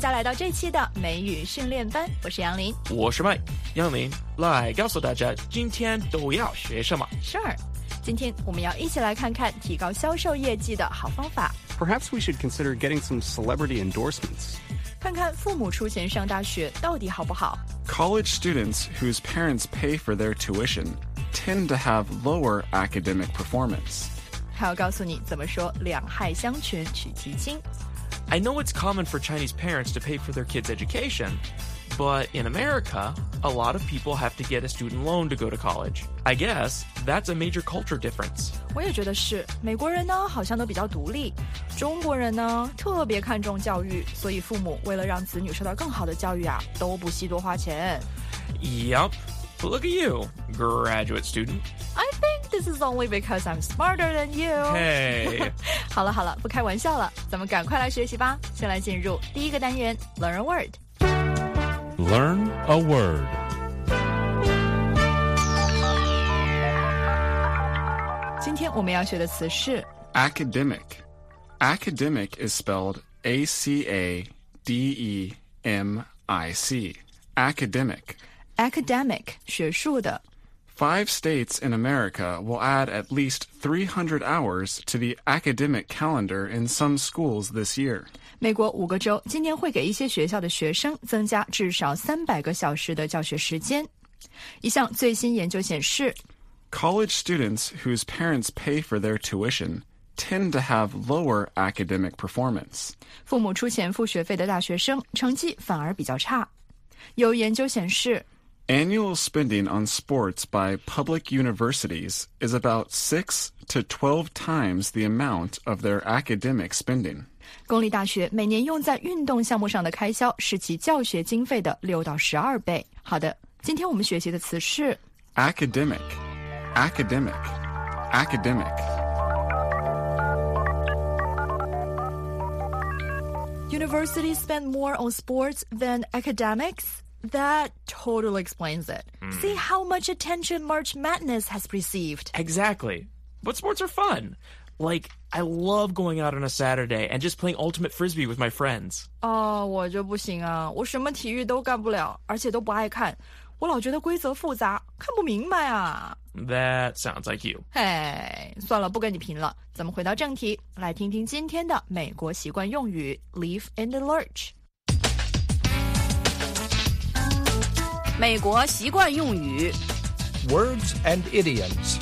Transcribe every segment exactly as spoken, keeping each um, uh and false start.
家来到这期的美语训练班，我是杨林， 我是Mike。杨林，来告诉大家今天都要学什么 Sure， 今天我们要一起来看看提高销售业绩的好方法。 Perhaps we should consider getting some celebrity endorsements. 看看父母出钱上大学到底好不好。 College students whose parents pay for their tuition tend to have lower academic performance. 还要告诉你怎么说两害相权取其轻。 I know it's common for Chinese parents to pay for their kids' education, but in America, a lot of people have to get a student loan to go to college. I guess that's a major culture difference. 我也觉得是，美国人呢好像都比较独立，中国人呢特别看重教育，所以父母为了让子女受到更好的教育啊，都不惜多花钱。 Yup. But look at you, graduate student. I think this is only because I'm smarter than you. Hey. 好了好了，不开玩笑了，咱们赶快来学习吧。先来进入第一个单元 Learn a word. Learn a word. 今天我们要学的词是 Academic. Academic is spelled A C A D E M I C. Academic. academic 学术的。 Five states in America will add at least three hundred hours to the academic calendar in some schools this year. 美国五个州今年会给一些学校的学生增加至少三百个小时的教学时间。一项最新研究显示， College students whose parents pay for their tuition tend to have lower academic performance. 父母出钱付学费的大学生成绩反而比较差。有研究显示， Annual spending on sports by public universities is about six to twelve times the amount of their academic spending. 公立大学每年用在运动项目上的开销是其教学经费的六到十二倍。好的，今天我们学习的词是 Academic. Academic. Academic. Universities spend more on sports than academics? That totally explains it. Mm. See how much attention March Madness has received. Exactly. But sports are fun. Like, I love going out on a Saturday and just playing ultimate frisbee with my friends. 哦，我就不行啊，我什么体育都干不了，而且都不爱看。我老觉得规则复杂，看不明白啊。 That sounds like you. 嘿，算了，不跟你贫了。咱们回到正题，来听听今天的美国习惯用语 Leave in the lurch。 美国习惯用语 Words and idioms.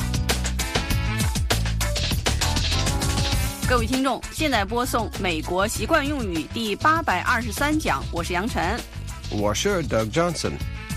各位听众，现在播送美国习惯用语第八百二十三讲，我是杨晨， 我是 Doug Johnson.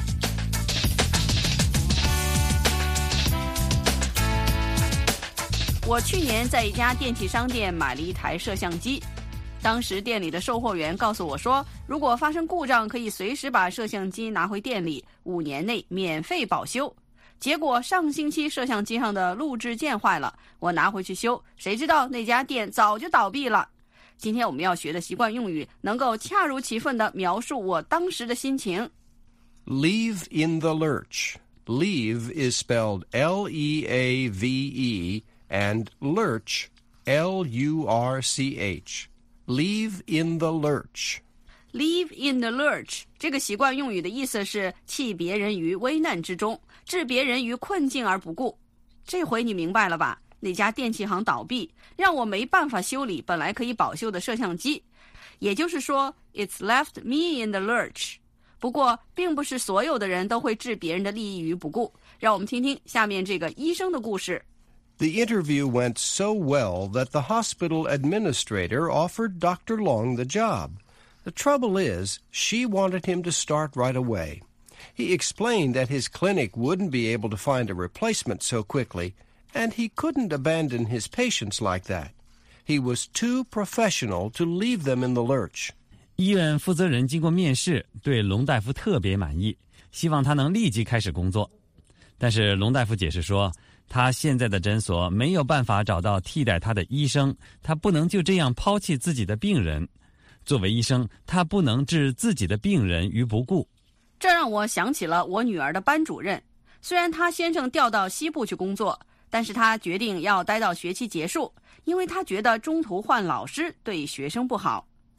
我去年在一家电器商店买了一台摄像机，当时店里的售货员告诉我说，如果发生故障可以随时把摄像机拿回店里，五年内免费保修。结果上星期摄像机上的录制键坏了，我拿回去修，谁知道那家店早就倒闭了。今天我们要学的习惯用语能够恰如其分地描述我当时的心情。 Leave in the lurch. Leave is spelled L E A V E and lurch, L U R C H. Leave in the lurch. Leave in the lurch 这个习惯用语的意思是弃别人于危难之中，置别人于困境而不顾。这回你明白了吧？那家电器行倒闭，让我没办法修理本来可以保修的摄像机。也就是说 It's left me in the lurch. 不过并不是所有的人都会置别人的利益于不顾。让我们听听下面这个医生的故事。 The interview went so well that the hospital administrator offered Doctor Long the job. The trouble is, she wanted him to start right away. He explained that his clinic wouldn't be able to find a replacement so quickly, and he couldn't abandon his patients like that. He was too professional to leave them in the lurch. 医院负责人经过面试，对龙大夫特别满意，希望他能立即开始工作。但是龙大夫解释说，他现在的诊所没有办法找到替代他的医生，他不能就这样抛弃自己的病人。作为医生，他不能置自己的病人于不顾。 这让我想起了我女儿的班主任，虽然她先生调到西部去工作，但是她决定要待到学期结束，因为她觉得中途换老师对学生不好。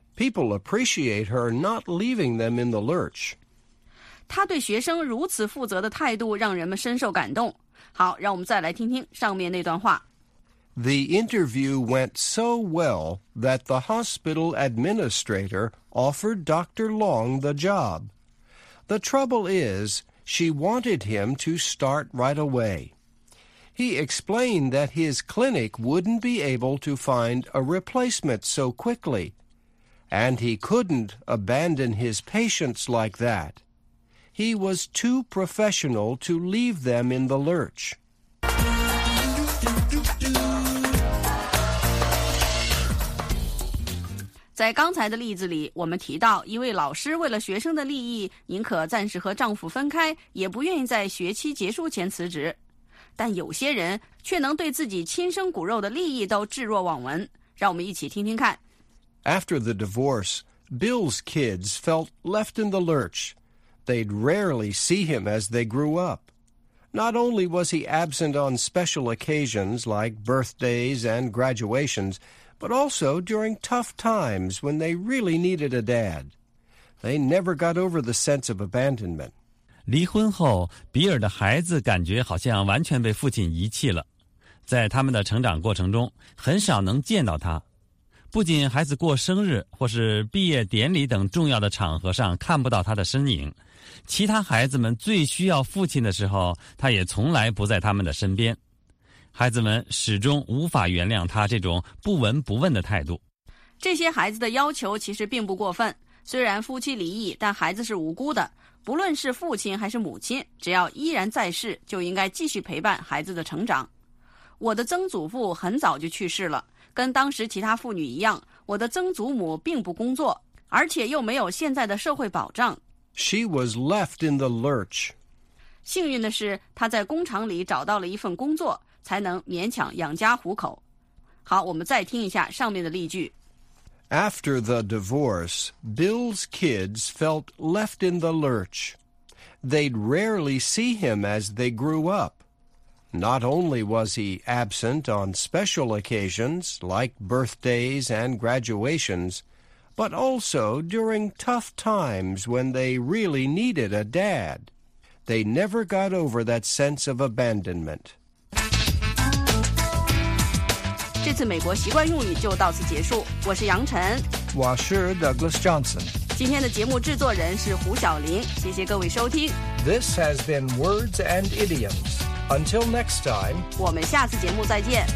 People appreciate her not leaving them in the lurch. 他对学生如此负责的态度让人们深受感动。好，让我们再来听听上面那段话。 The interview went so well that the hospital administrator offered Doctor Long the job. The trouble is, she wanted him to start right away. He explained that his clinic wouldn't be able to find a replacement so quickly, and he couldn't abandon his patients like that. He was too professional to leave them in the lurch. 在刚才的例子里，我们提到一位老师为了学生的利益，宁可暂时和丈夫分开，也不愿意在学期结束前辞职。但有些人却能对自己亲生骨肉的利益都置若罔闻。让我们一起听听看。 After the divorce, Bill's kids felt left in the lurch. They'd rarely see him as they grew up. Not only was he absent on special occasions like birthdays and graduations, but also during tough times when they really needed a dad. They never got over the sense of abandonment. 离婚后，比尔的孩子感觉好像完全被父亲遗弃了。在他们的成长过程中，很少能见到他。不仅孩子过生日或是毕业典礼等重要的场合上看不到他的身影，其他孩子们最需要父亲的时候，他也从来不在他们的身边。孩子们始终无法原谅他这种不闻不问的态度。 这些孩子的要求其实并不过分，虽然夫妻离异，但孩子是无辜的。不论是父亲还是母亲，只要依然在世，就应该继续陪伴孩子的成长。我的曾祖父很早就去世了，跟当时其他妇女一样，我的曾祖母并不工作，而且又没有现在的社会保障。 She was left in the lurch. 幸运的是，她在工厂里找到了一份工作，才能勉强养家糊口。好，我们再听一下上面的例句。 After the divorce, Bill's kids felt left in the lurch. They'd rarely see him as they grew up. Not only was he absent on special occasions like birthdays and graduations, but also during tough times when they really needed a dad. They never got over that sense of abandonment. 这次美国习惯用语就到此结束。我是杨晨， 我是 Douglas Johnson。 今天的节目制作人是胡小玲，谢谢各位收听。 This has been Words and Idioms. Until next time, 我们下次节目再见。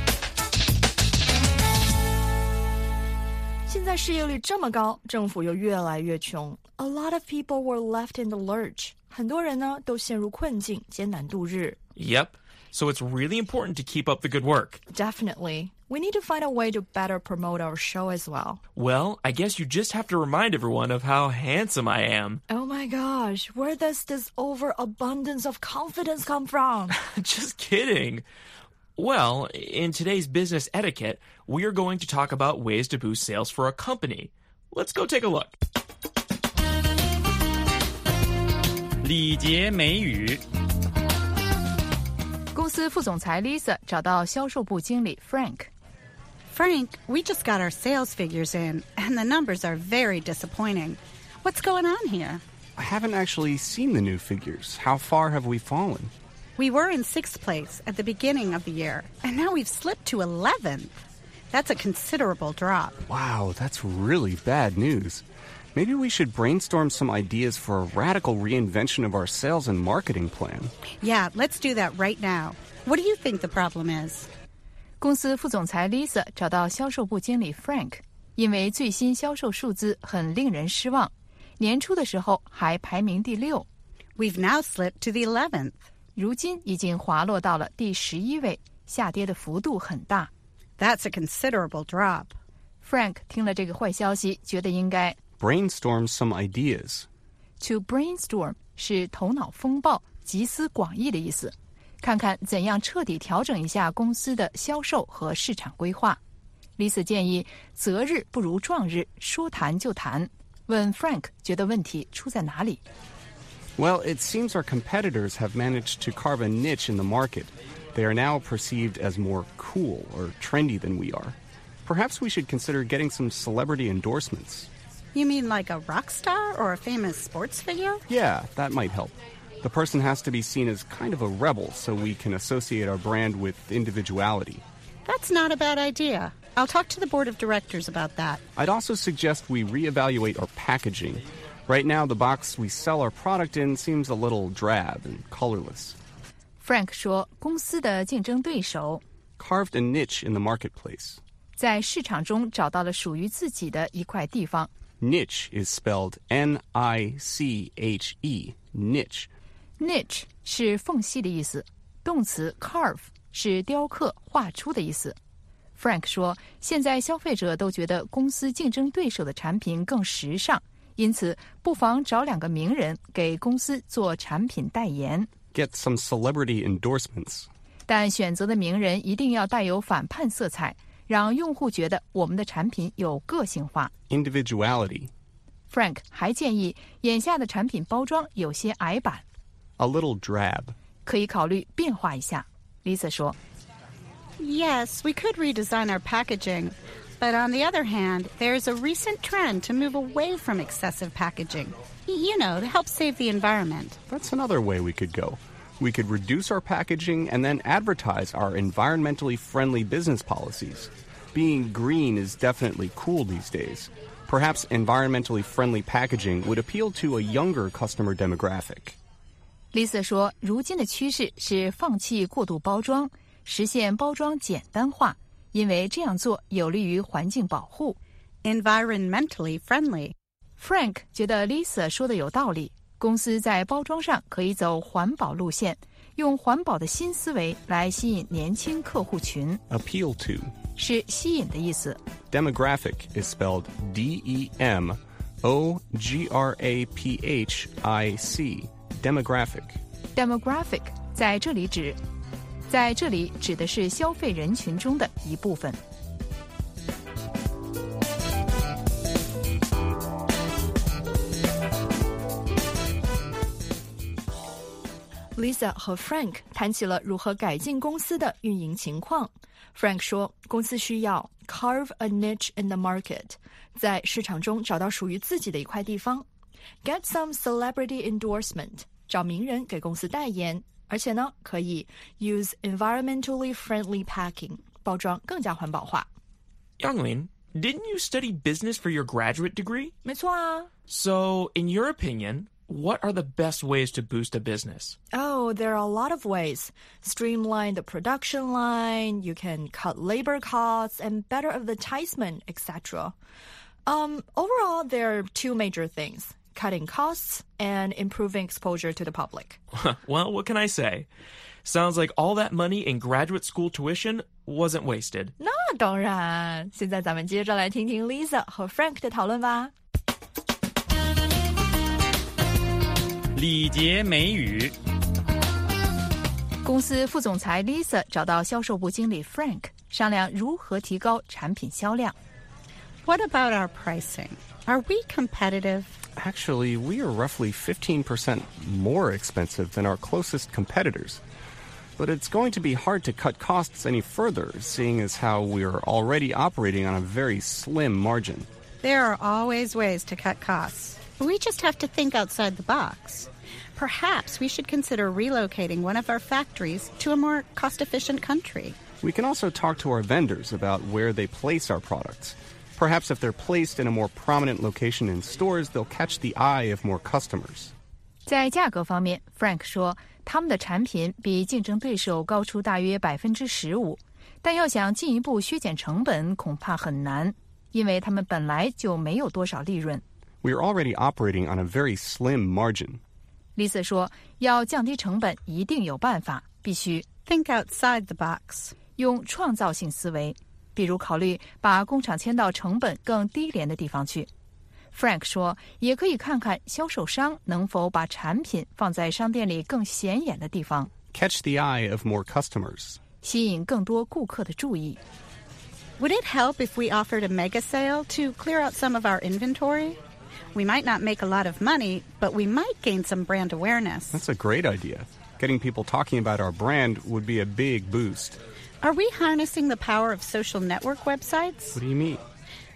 现在失业率这么高，政府又越来越穷。A lot of people were left in the lurch. 很多人呢都陷入困境，艰难度日。 Yep. So it's really important to keep up the good work. Definitely. We need to find a way to better promote our show as well. Well, I guess you just have to remind everyone of how handsome I am. Oh my gosh, where does this overabundance of confidence come from? Just kidding. Well, in today's business etiquette, we are going to talk about ways to boost sales for a company. Let's go take a look. 礼节美语。 公司副总裁 Lisa 找到销售部经理 Frank。Frank, we just got our sales figures in, and the numbers are very disappointing. What's going on here? I haven't actually seen the new figures. How far have we fallen? We were in sixth place at the beginning of the year, and now we've slipped to eleventh. That's a considerable drop. Wow, that's really bad news. Maybe we should brainstorm some ideas for a radical reinvention of our sales and marketing plan. Yeah, let's do that right now. What do you think the problem is? 公司副总裁 Lisa 找到销售部经理 Frank， 因为最新销售数字很令人失望，年初的时候还排名第六。 We've now slipped to the eleventh. 如今已经滑落到了第十一位，下跌的幅度很大。 That's a considerable drop. Frank 听了这个坏消息，觉得应该 brainstorm some ideas. To brainstorm 是头脑风暴、集思广益的意思。看看怎样彻底调整一下公司的销售和市场规划。Lisa 建议择日不如撞日，说谈就谈。问 Frank 觉得问题出在哪里？ Well, it seems our competitors have managed to carve a niche in the market. They are now perceived as more cool or trendy than we are. Perhaps we should consider getting some celebrity endorsements. You mean like a rock star or a famous sports figure? Yeah, that might help. The person has to be seen as kind of a rebel so we can associate our brand with individuality. That's not a bad idea. I'll talk to the board of directors about that. I'd also suggest we reevaluate our packaging. Right now, the box we sell our product in seems a little drab and colorless. Frank 说，公司的竞争对手 Carved a niche in the marketplace. 在市场中找到了属于自己的一块地方。 Niche is spelled N I C H E, niche. Niche 是缝隙的意思，动词 carve 是雕刻、画出的意思。Frank 说，现在消费者都觉得公司竞争对手的产品更时尚，因此不妨找两个名人给公司做产品代言。 Get some celebrity endorsements. 但选择的名人一定要带有反叛色彩，让用户觉得我们的产品有个性化。 Individuality. Frank 还建议，眼下的产品包装有些矮板。 A little drab. 可以考虑变化一下。Lisa 说 Yes, we could redesign our packaging. But on the other hand, there's a recent trend to move away from excessive packaging. You know, to help save the environment. That's another way we could go. We could reduce our packaging and then advertise our environmentally friendly business policies. Being green is definitely cool these days. Perhaps environmentally friendly packaging would appeal to a younger customer demographic. Lisa 说，如今的趋势是放弃过度包装，实现包装简单化，因为这样做有利于环境保护。 Environmentally friendly. Frank 觉得 Lisa 说的有道理，公司在包装上可以走环保路线，用环保的新思维来吸引年轻客户群。 Appeal to. 是吸引的意思。 Demographic is spelled D E M O G R A P H I C. Demographic. Demographic 在这里指，在这里指的是消费人群中的一部分。 Lisa 和 Frank 谈起了如何改进公司的运营情况。Frank 说，公司需要 carve a niche in the market， 在市场中找到属于自己的一块地方。Get some celebrity endorsement， 找名人给公司代言，而且呢，可以 use environmentally friendly packing， 包装更加环保化。 Youngling, didn't you study business for your graduate degree? 没错啊。 So, in your opinion, what are the best ways to boost a business? Oh, there are a lot of ways. Streamline the production line, you can cut labor costs, and better advertisement, et cetera. Um, overall, there are two major things, cutting costs and improving exposure to the public. Well, what can I say? Sounds like all that money in graduate school tuition wasn't wasted. 那当然，现在咱们接着来听听 Lisa 和 Frank 的讨论吧。 礼节美语。 公司副总裁 Lisa 找到销售部经理 Frank 商量如何提高产品销量。 What about our pricing? Are we competitive? Actually, we are roughly fifteen percent more expensive than our closest competitors. But it's going to be hard to cut costs any further, seeing as how we are already operating on a very slim margin. There are always ways to cut costs. We just have to think outside the box. Perhaps we should consider relocating one of our factories to a more cost-efficient country. We can also talk to our vendors about where they place our products. Perhaps if they're placed in a more prominent location in stores, they'll catch the eye of more customers. 在价格方面 ，Frank 说，他们的产品比竞争对手高出大约百分之十五，但要想进一步削减成本，恐怕很难，因为他们本来就没有多少利润。 We are already operating on a very slim margin. Lisa 说，要降低成本，一定有办法，必须 think outside the box， 用创造性思维，比如考虑把工厂迁到成本更低廉的地方去。Frank 说，也可以看看销售商能否把产品放在商店里更显眼的地方 ，catch the eye of more customers， 吸引更多顾客的注意。 Would it help if we offered a mega sale to clear out some of our inventory?We might not make a lot of money, but we might gain some brand awareness. That's a great idea. Getting people talking about our brand would be a big boost. Are we harnessing the power of social network websites? What do you mean?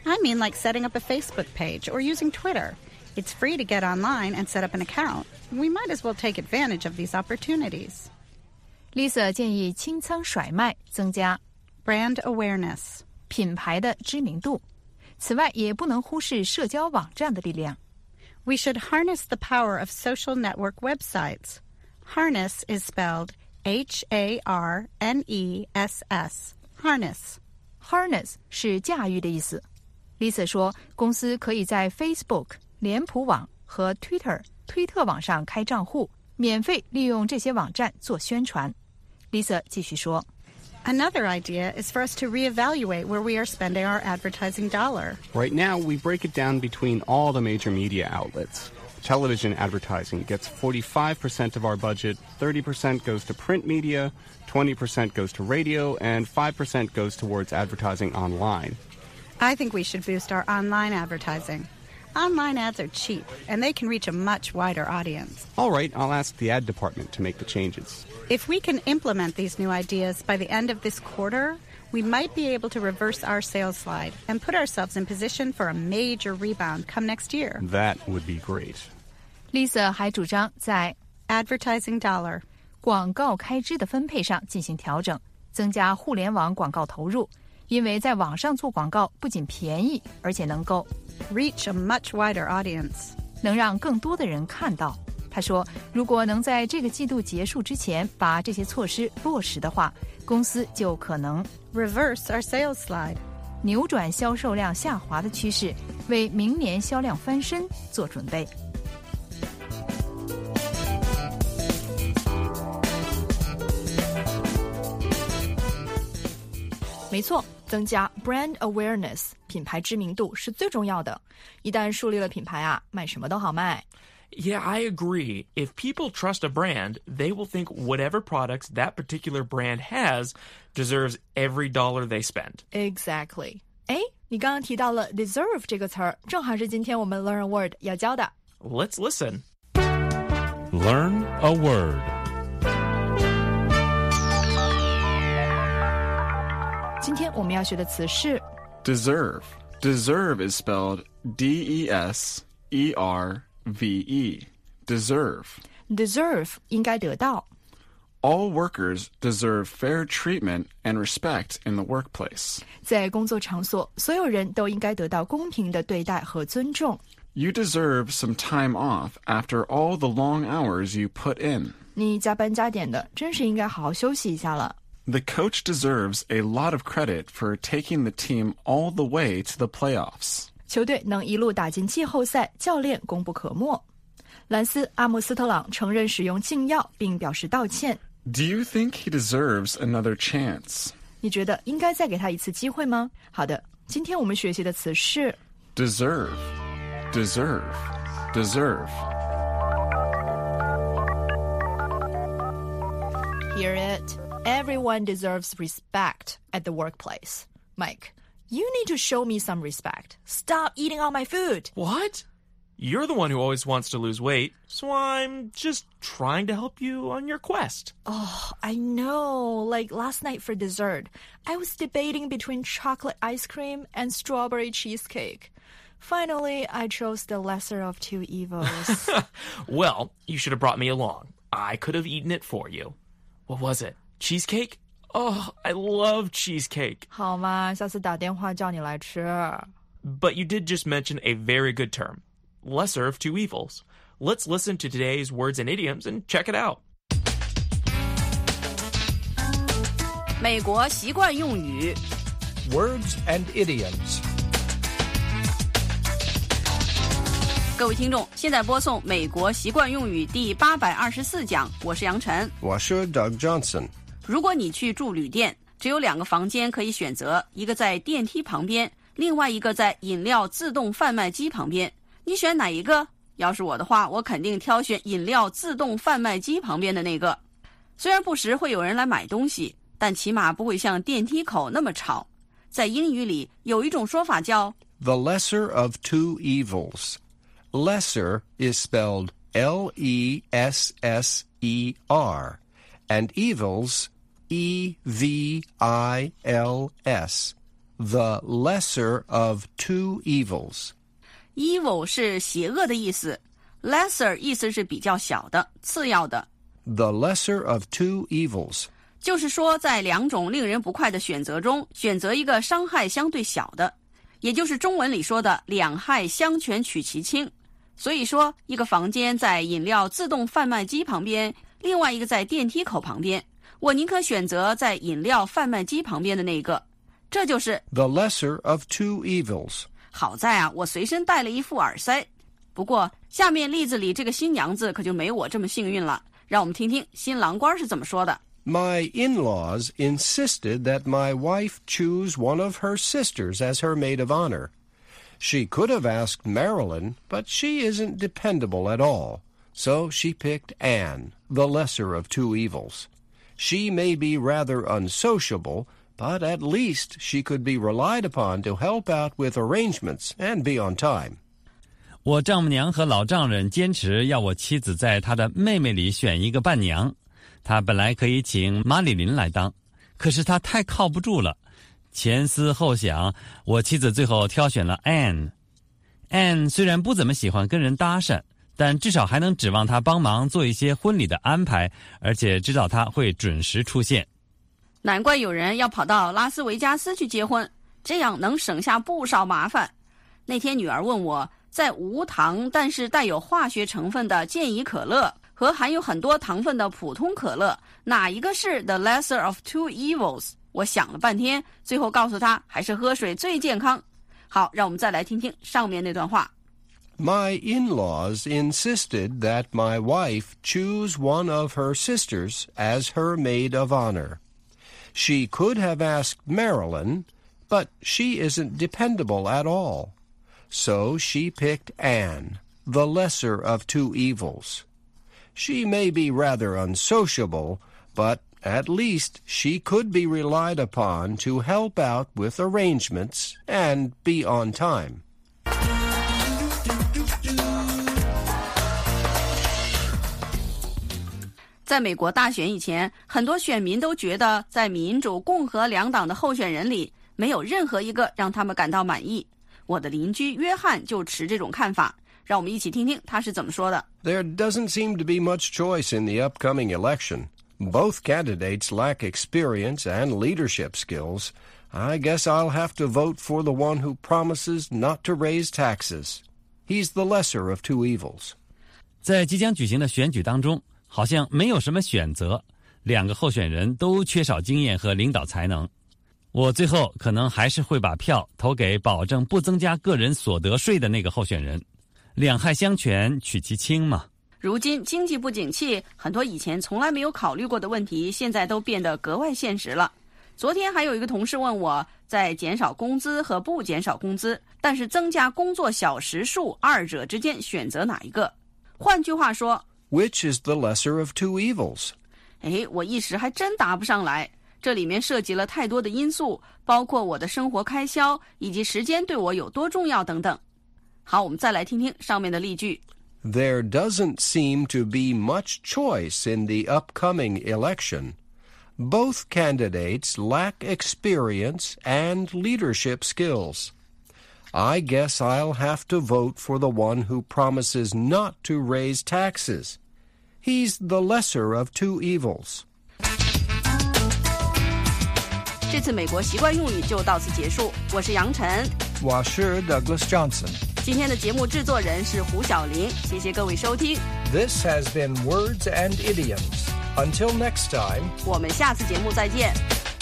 I mean like setting up a Facebook page or using Twitter. It's free to get online and set up an account. We might as well take advantage of these opportunities. Lisa 建议清仓甩卖，增加 brand awareness 品牌的知名度。此外，也不能忽视社交网站的力量。 We should harness the power of social network websites. Harness is spelled H A R N E S S. Harness. Harness 是驾驭的意思。Lisa 说，公司可以在 Facebook、脸谱网和 Twitter 推特网上开账户，免费利用这些网站做宣传。Lisa 继续说。 Another idea is for us to reevaluate where we are spending our advertising dollar. Right now, we break it down between all the major media outlets. Television advertising gets forty-five percent of our budget, thirty percent goes to print media, twenty percent goes to radio, and five percent goes towards advertising online. I think we should boost our online advertising. Online ads are cheap, and they can reach a much wider audience. All right, I'll ask the ad department to make the changes. If we can implement these new ideas by the end of this quarter, we might be able to reverse our sales slide and put ourselves in position for a major rebound come next year. That would be great. Lisa 还主张在 advertising dollar 广告开支的分配上进行调整，增加互联网广告投入，因为在网上做广告不仅便宜，而且能够 reach a much wider audience 能让更多的人看到。他说，如果能在这个季度结束之前把这些措施落实的话，公司就可能 reverse our sales slide 扭转销售量下滑的趋势，为明年销量翻身做准备。没错，增加 brand awareness 品牌知名度是最重要的。一旦树立了品牌啊，卖什么都好卖。 Yeah, I agree. If people trust a brand, they will think whatever products that particular brand has deserves every dollar they spend. Exactly. 哎，你刚刚提到了 deserve 这个词儿，正好是今天我们 learn a word 要教的。 Let's listen. Learn a word. 今天我们要学的词是 deserve. Deserve is spelled D E S E R V E. Deserve. Deserve 应该得到。 All workers deserve fair treatment and respect in the workplace. 在工作场所，所有人都应该得到公平的对待和尊重。 You deserve some time off after all the long hours you put in. 你加班加点的，真是应该好好休息一下了。 The coach deserves a lot of credit for taking the team all the way to the playoffs. 球队能一路打进季后赛，教练功不可没。兰斯·阿姆斯特朗承认使用禁药，并表示道歉。 Do you think he deserves another chance? 你觉得应该再给他一次机会吗？好的，今天我们学习的词是 deserve, deserve, deserve. Hear it. Everyone deserves respect at the workplace. Mike, you need to show me some respect. Stop eating all my food. What? You're the one who always wants to lose weight, so I'm just trying to help you on your quest. Oh, I know. Like last night for dessert, I was debating between chocolate ice cream and strawberry cheesecake. Finally, I chose the lesser of two evils. Well, you should have brought me along. I could have eaten it for you. What was it? Cheesecake? Oh, I love cheesecake. 好嘛，下次打电话叫你来吃。 But you did just mention a very good term. Lesser of two evils. Let's listen to today's words and idioms and check it out. 美国习惯用语 Words and idioms. 各位听众，现在播送美国习惯用语第八百二十四讲，我是杨晨， 我是 Doug Johnson。 如果你去住旅店，只有两个房间可以选择，一个在电梯旁边，另外一个在饮料自动贩卖机旁边，你选哪一个？要是我的话，我肯定挑选饮料自动贩卖机旁边的那个。虽然不时会有人来买东西，但起码不会像电梯口那么吵。在英语里有一种说法叫 The lesser of two evils. Lesser is spelled L E S S E R, and evils E V I L S. The lesser of two evils. Evil 是邪恶的意思， lesser 意思是比较小的、次要的。 The lesser of two evils. 就是说在两种令人不快的选择中，选择一个伤害相对小的，也就是中文里说的两害相权取其轻。所以说，一个房间在饮料自动贩卖机旁边，另外一个在电梯口旁边，我宁可选择在饮料贩卖机旁边的那个。这就是 The lesser of two evils. 好在啊，我随身带了一副耳塞。不过下面例子里这个新娘子可就没我这么幸运了，让我们听听新郎官是怎么说的。 My in-laws insisted that my wife choose one of her sisters as her maid of honor. She could have asked Marilyn, but she isn't dependable at all. So she picked Anne, the lesser of two evils. She may be rather unsociable, but at least she could be relied upon to help out with arrangements and be on time. 我丈母娘和老丈人坚持要我妻子在她的妹妹里选一个伴娘。她本来可以请马里琳来当，可是她太靠不住了。前思后想，我妻子最后挑选了 Anne。Anne 虽然不怎么喜欢跟人搭讪，但至少还能指望她帮忙做一些婚礼的安排，而且知道她会准时出现。 难怪有人要跑到拉斯维加斯去结婚，这样能省下不少麻烦。那天女儿问我，在无糖但是带有化学成分的健怡可乐和含有很多糖分的普通可乐，哪一个是 the lesser of two evils？ 我想了半天，最后告诉她还是喝水最健康。好，让我们再来听听上面那段话。 My in-laws insisted that my wife choose one of her sisters as her maid of honor. She could have asked Marilyn, but she isn't dependable at all. So she picked Anne, the lesser of two evils. She may be rather unsociable, but at least she could be relied upon to help out with arrangements and be on time. 在美国大选以前，很多选民都觉得在民主、共和两党的候选人里，没有任何一个让他们感到满意。我的邻居约翰就持这种看法，让我们一起听听他是怎么说的。 There doesn't seem to be much choice in the upcoming election. Both candidates lack experience and leadership skills. I guess I'll have to vote for the one who promises not to raise taxes. He's the lesser of two evils. 在即将举行的选举当中，好像没有什么选择，两个候选人都缺少经验和领导才能。我最后可能还是会把票投给保证不增加个人所得税的那个候选人。两害相权取其轻嘛。 如今经济不景气，很多以前从来没有考虑过的问题，现在都变得格外现实了。昨天还有一个同事问我，在减少工资和不减少工资，但是增加工作小时数二者之间选择哪一个？换句话说 Which is the lesser of two evils? 诶，我一时还真答不上来。这里面涉及了太多的因素，包括我的生活开销以及时间对我有多重要等等。好，我们再来听听上面的例句。 There doesn't seem to be much choice in the upcoming election. Both candidates lack experience and leadership skills. I guess I'll have to vote for the one who promises not to raise taxes. He's the lesser of two evils. 这次美国习惯用语就到此结束。我是杨晨， 我是 Douglas Johnson。 今天的节目制作人是胡小玲，谢谢各位收听。 This has been Words and Idioms. Until next time, 我们下次节目再见。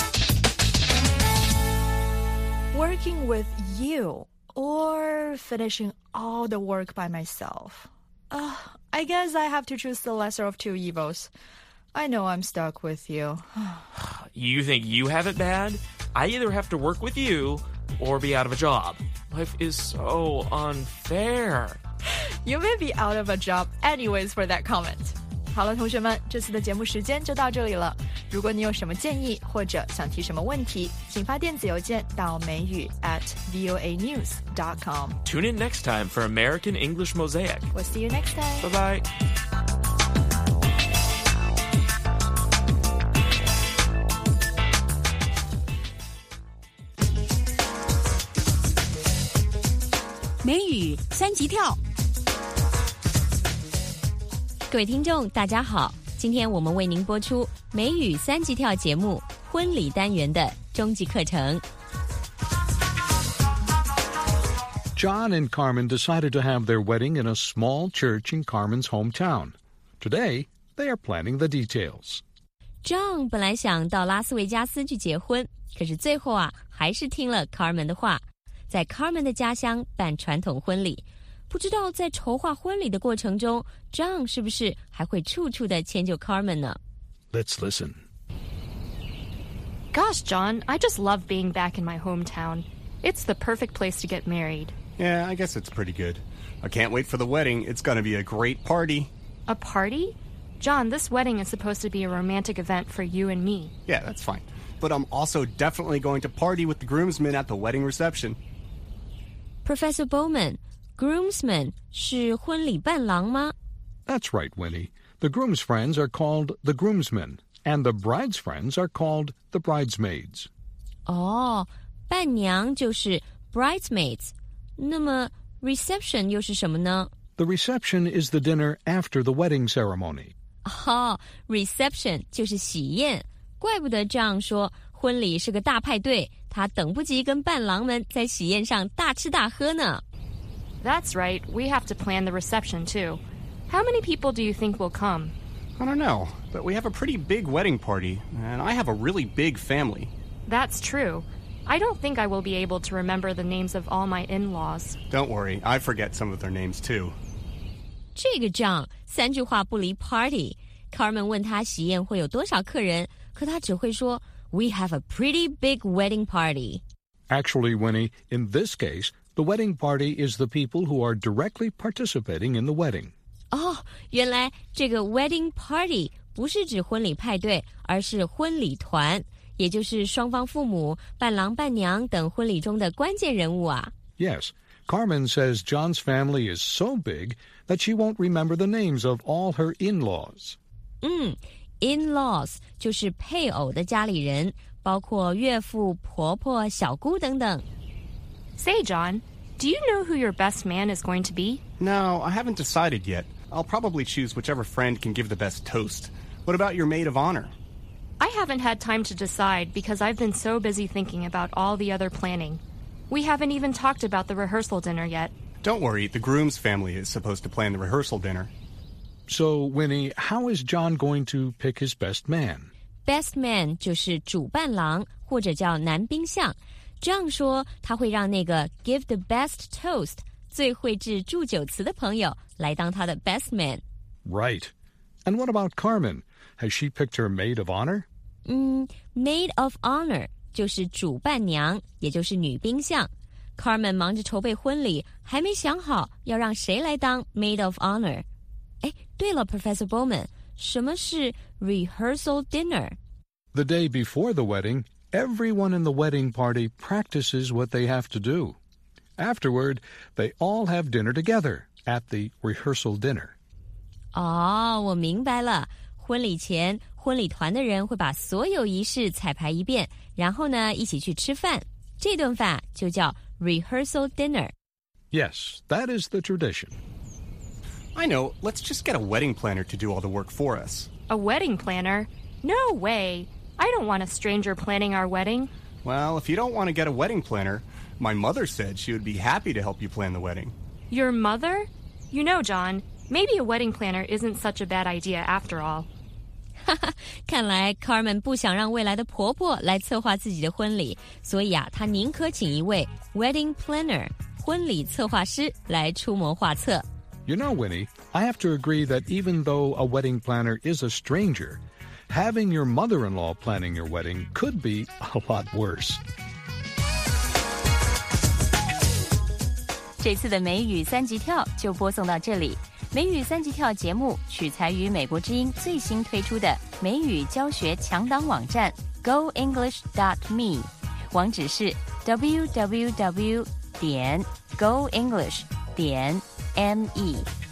Working with you or finishing all the work by myself. Uh, I guess I have to choose the lesser of two evils. I know I'm stuck with you. You think you have it bad? I either have to work with you or be out of a job. Life is so unfair. You may be out of a job anyways for that comment. 好了，同学们，这次的节目时间就到这里了。如果你有什么建议或者想提什么问题，请发电子邮件到美语 at voa news dot com. Tune in next time for American English Mosaic. We'll see you next time. Bye-bye. 级跳。 各位听众大家好，今天我们为您播出美语三级跳节目婚礼单元的终极课程。 John and Carmen decided to have their wedding in a small church in Carmen's hometown. Today, they are planning the details. John 本来想到拉斯维加斯去结婚，可是最后啊，还是听了 Carmen 的话，在 Carmen 的家乡办传统婚礼。不知道在筹划婚礼的过程中 John 是不是还会处处的迁就 Carmen 呢？ Let's listen. Gosh, John, I just love being back in my hometown. It's the perfect place to get married. Yeah, I guess it's pretty good. I can't wait for the wedding. It's going to be a great party. A party? John, this wedding is supposed to be a romantic event for you and me. Yeah, that's fine. But I'm also definitely going to party with the groomsmen at the wedding reception. Professor Bowman, groomsmen 是婚礼伴郎吗？ That's right, Winnie. The groom's friends are called the groomsmen, and the bride's friends are called the bridesmaids. 哦，伴娘就是 bridesmaids. 那么 reception 又是什么呢？ The reception is the dinner after the wedding ceremony. 哦 reception 就是喜宴，怪不得这样说，婚礼是个大派对，他等不及跟伴郎们在喜宴上大吃大喝呢。 That's right. We have to plan the reception, too. How many people do you think will come? I don't know, but we have a pretty big wedding party, and I have a really big family. That's true. I don't think I will be able to remember the names of all my in-laws. Don't worry, I forget some of their names, too. 这个仗三句话不离 party. Carmen 问他喜宴会有多少客人，可他只会说 We have a pretty big wedding party. Actually, Winnie, in this case, the wedding party is the people who are directly participating in the wedding. 哦，原来这个 wedding party 不是指婚礼派对，而是婚礼团，也就是双方父母、伴郎伴娘等婚礼中的关键人物啊。 Yes, Carmen says John's family is so big that she won't remember the names of all her in-laws. 嗯 in-laws 就是配偶的家里人，包括岳父、婆婆、小姑等等。 Say, John, do you know who your best man is going to be? No, I haven't decided yet. I'll probably choose whichever friend can give the best toast. What about your maid of honor? I haven't had time to decide because I've been so busy thinking about all the other planning. We haven't even talked about the rehearsal dinner yet. Don't worry, the groom's family is supposed to plan the rehearsal dinner. So, Winnie, how is John going to pick his best man? Best man 就是主伴郎，或者叫男宾相。这样说，他会让那个 give the best toast 最会致祝酒词的朋友来当他的 best man. Right. And what about Carmen? Has she picked her maid of honor? 嗯 maid of honor 就是主伴娘，也就是女宾相。Carmen 忙着筹备婚礼，还没想好要让谁来当 maid of honor。哎，对了 Professor Bowman， 什么是 rehearsal dinner? The day before the wedding, everyone in the wedding party practices what they have to do. Afterward, they all have dinner together at the rehearsal dinner. 哦，我明白了。婚礼前，婚礼团的人会把所有仪式彩排一遍，然后呢，一起去吃饭。这顿饭就叫 rehearsal dinner. Yes, that is the tradition. I know. Let's just get a wedding planner to do all the work for us. A wedding planner? No way. I don't want a stranger planning our wedding. Well, if you don't want to get a wedding planner, my mother said she would be happy to help you plan the wedding. Your mother? You know, John, maybe a wedding planner isn't such a bad idea after all. 哈哈，看来 Carmen 不想让未来的婆婆来策划自己的婚礼，所以啊，她宁可请一位 wedding planner 婚礼策划师来出谋划策。 You know, Winnie, I have to agree that even though a wedding planner is a stranger, having your mother-in-law planning your wedding could be a lot worse. 这次的美语三级跳就播送到这里。美语三级跳节目取材于美国之音最新推出的美语教学强档网站 go english dot me， 网址是 double-u double-u double-u 点 go english 点 me。